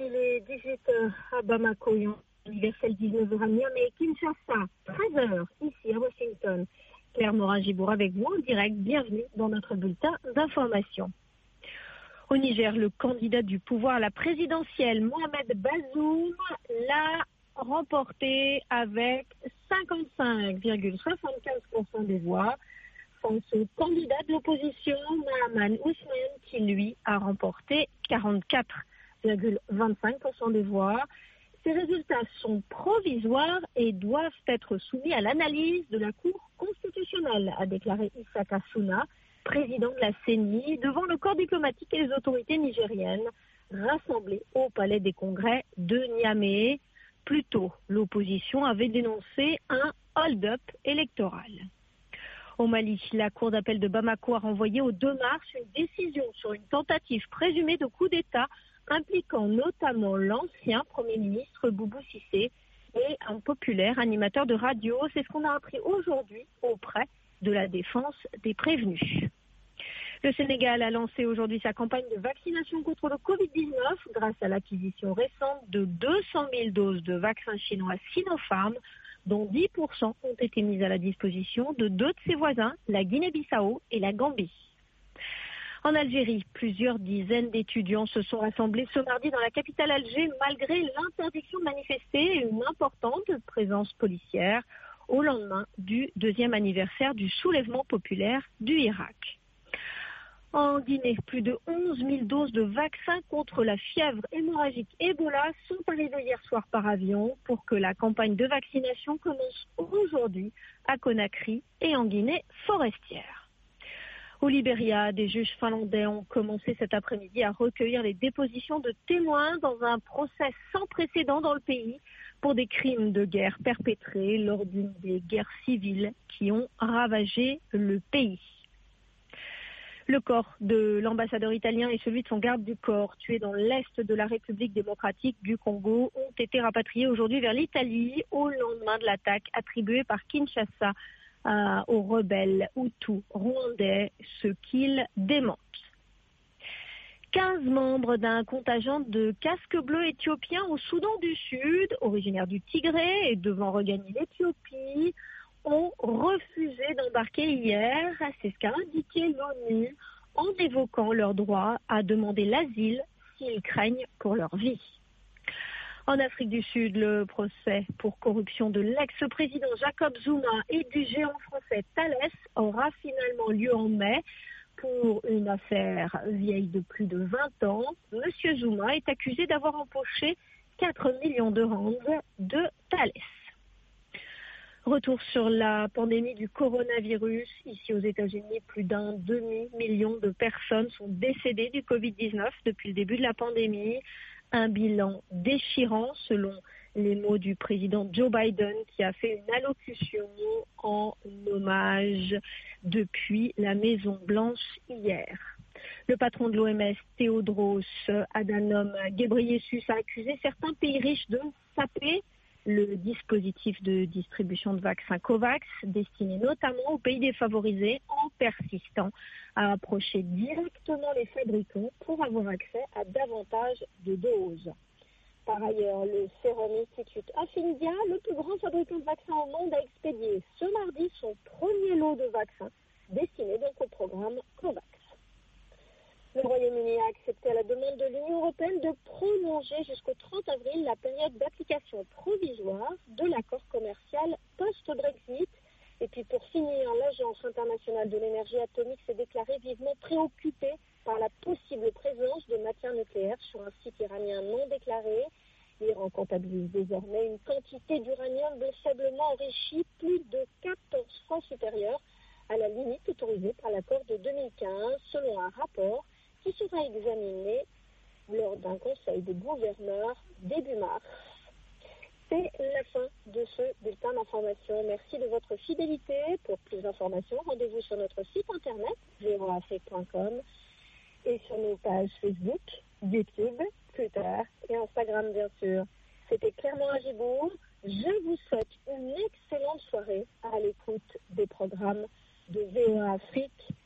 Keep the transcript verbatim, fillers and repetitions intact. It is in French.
il est dix-huit heures à Bamako, universel dix-neuf heures à Niamey, Kinshasa, treize heures ici à Washington. Claire Morin-Gibour avec vous en direct. Bienvenue dans notre bulletin d'information. Au Niger, le candidat du pouvoir à la présidentielle, Mohamed Bazoum, l'a remporté avec cinquante-cinq virgule soixante-quinze pour cent des voix, face au candidat de l'opposition, Mahaman Ousmane, qui lui a remporté quarante-quatre virgule vingt-cinq pour cent des voix. Ces résultats sont provisoires et doivent être soumis à l'analyse de la Cour constitutionnelle, a déclaré Issa Kassouna, président de la C E N I, devant le corps diplomatique et les autorités nigériennes rassemblées au Palais des Congrès de Niamey. Plus tôt, l'opposition avait dénoncé un hold-up électoral. Au Mali, la Cour d'appel de Bamako a renvoyé au deux mars une décision sur une tentative présumée de coup d'État impliquant notamment l'ancien Premier ministre Boubou Cissé et un populaire animateur de radio. C'est ce qu'on a appris aujourd'hui auprès de la défense des prévenus. Le Sénégal a lancé aujourd'hui sa campagne de vaccination contre le covid dix-neuf grâce à l'acquisition récente de deux cent mille doses de vaccins chinois Sinopharm, dont dix pour cent ont été mises à la disposition de deux de ses voisins, la Guinée-Bissau et la Gambie. En Algérie, plusieurs dizaines d'étudiants se sont rassemblés ce mardi dans la capitale Alger malgré l'interdiction de manifester et une importante présence policière au lendemain du deuxième anniversaire du soulèvement populaire du Irak. En Guinée, plus de onze mille doses de vaccins contre la fièvre hémorragique Ebola sont arrivées hier soir par avion pour que la campagne de vaccination commence aujourd'hui à Conakry et en Guinée forestière. Au Libéria, des juges finlandais ont commencé cet après-midi à recueillir les dépositions de témoins dans un procès sans précédent dans le pays pour des crimes de guerre perpétrés lors d'une des guerres civiles qui ont ravagé le pays. Le corps de l'ambassadeur italien et celui de son garde du corps, tués dans l'est de la République démocratique du Congo, ont été rapatriés aujourd'hui vers l'Italie au lendemain de l'attaque attribuée par Kinshasa euh, aux rebelles Hutus rwandais, ce qu'ils démentent. quinze membres d'un contingent de casques bleus éthiopiens au Soudan du Sud, originaires du Tigré et devant regagner l'Éthiopie, ont refusé d'embarquer hier, c'est ce qu'a indiqué l'ONU, en évoquant leur droit à demander l'asile s'ils craignent pour leur vie. En Afrique du Sud, le procès pour corruption de l'ex-président Jacob Zuma et du géant français Thales aura finalement lieu en mai. Pour une affaire vieille de plus de vingt ans, M. Zuma est accusé d'avoir empoché quatre millions de rands de Thales. Retour sur la pandémie du coronavirus. Ici aux États-Unis, plus d'un demi-million de personnes sont décédées du covid dix-neuf depuis le début de la pandémie. Un bilan déchirant selon les mots du président Joe Biden qui a fait une allocution en hommage depuis la Maison-Blanche hier. Le patron de l'O M S, Tedros Adhanom Ghebreyesus, a accusé certains pays riches de saper le dispositif de distribution de vaccins COVAX, destiné notamment aux pays défavorisés, en persistant à approcher directement les fabricants pour avoir accès à davantage de doses. Par ailleurs, le Serum Institute of India, le plus grand fabricant de vaccins au monde, a expédié ce mardi son premier lot de vaccins, destiné donc au programme COVAX. Le Royaume-Uni a accepté à la demande de l'Union européenne de prolonger jusqu'au trente avril la période d'application provisoire de l'accord commercial post-Brexit. Et puis pour finir, l'Agence internationale de l'énergie atomique s'est déclarée vivement préoccupée par la possible présence de matières nucléaires sur un site iranien non déclaré. L'Iran comptabilise désormais une quantité d'uranium faiblement enrichi plus de quatorze fois supérieure à la limite autorisée par l'accord de deux mille quinze, selon un rapport qui sera examiné lors d'un conseil de gouverneurs début mars. C'est la fin de ce bulletin d'information. Merci de votre fidélité. Pour plus d'informations, rendez-vous sur notre site internet zéro afrique point com et sur nos pages Facebook, YouTube, Twitter et Instagram bien sûr. C'était Claire Morin-Gibour. Je vous souhaite une excellente soirée à l'écoute des programmes de V O A Afrique.